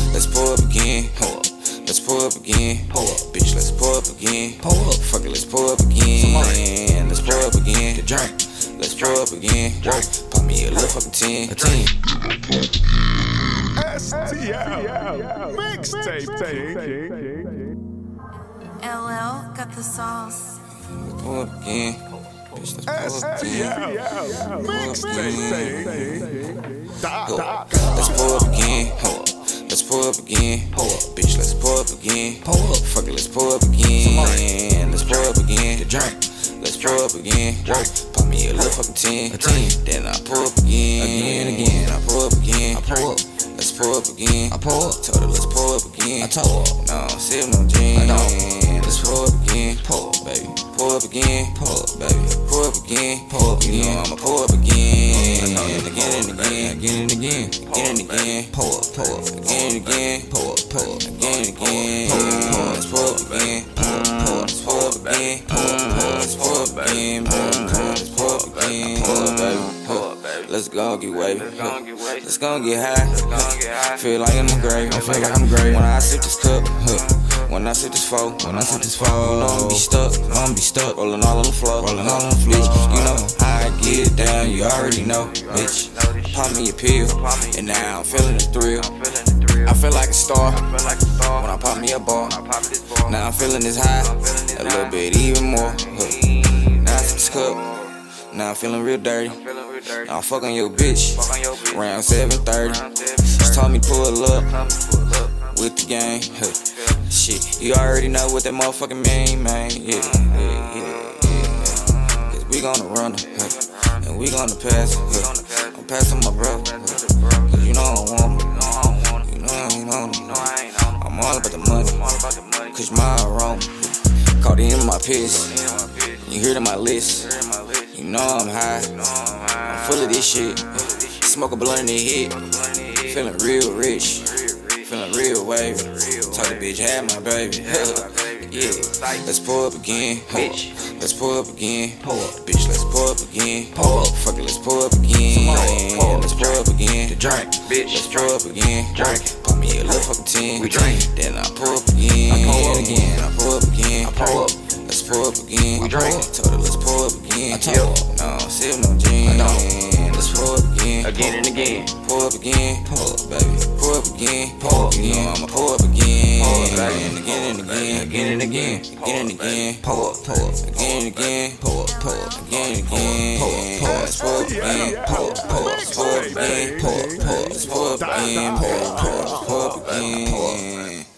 Let's pull up again. Let's pull up again. Bitch, let's pull up again. Fuck it, let's pull up again. Let's pull up again. The drink. Let's pull up again. Pop me a little fucking 10. A 10. STL Mixtape. LL got the sauce. Let's pull up again. Bitch, let's pull up again. Let's pull up again. Let's pull up again. Bitch, let's pull up again. Fuck it, let's pull up again. Let's pull up again. The drink. Let's pull up again. Pop me a little fucking 10. Then I pull up again. I pull up again. Let's pull up again. Told her let's pull up again. No, sip no gin. Let's pull up again. Baby. Pull up again. Baby. Pull up again. You know I'ma pull up again. Again and again. Pull up. Again and again. Again and again. Let's pull up again. Let's pull up again. Let's pull up again. Let's pull up again. Let's go get wavy. Let's go get high. Feel like I'm in the grave. I feel like I'm great. When I sip this cup, when I sip this foe, you know I'ma be stuck, rolling all on the floor, bitch. You know how I get it down, you already know, bitch. Pop me a pill, and now I'm feeling the thrill. I feel like a star when I pop me a ball. Now I'm feeling this high, a little bit even more. Now I sip this cup, now I'm feeling real dirty. Now I'm fucking your bitch around 7:30. She told me pull up with the gang. Shit, you already know what that motherfucking mean, man. Yeah. Cause we gonna run her, and we gonna pass her. I'm passing my brother, cause you know I don't want me. You know I ain't on me. I'm all about the money, cause my wrong. Caught in my piss, you hear to my list. You know I'm high, I'm full of this shit. Smoke a blunt in the head, feeling real rich, feeling real wavy. Told the bitch had my baby. Yeah, let's pull up again. Let's pull up again. Bitch, let's pull up again. Fuck it, let's pull up again. Let's pull up again. The drink. Bitch, let's pull up again. Pop me a little fucking 10. Then I pull up again. I pull up again. Let's pull up again. Told her let's pull up again. No, sip no gin. Let's pull up again. Again and again. Pull up again. Baby. Pull up again. You know I'ma pull up again. Again and again. Pull up. Again and again. Again and again. Let's pull up again. Let's pull up again. Let's pull up again. Pull up again.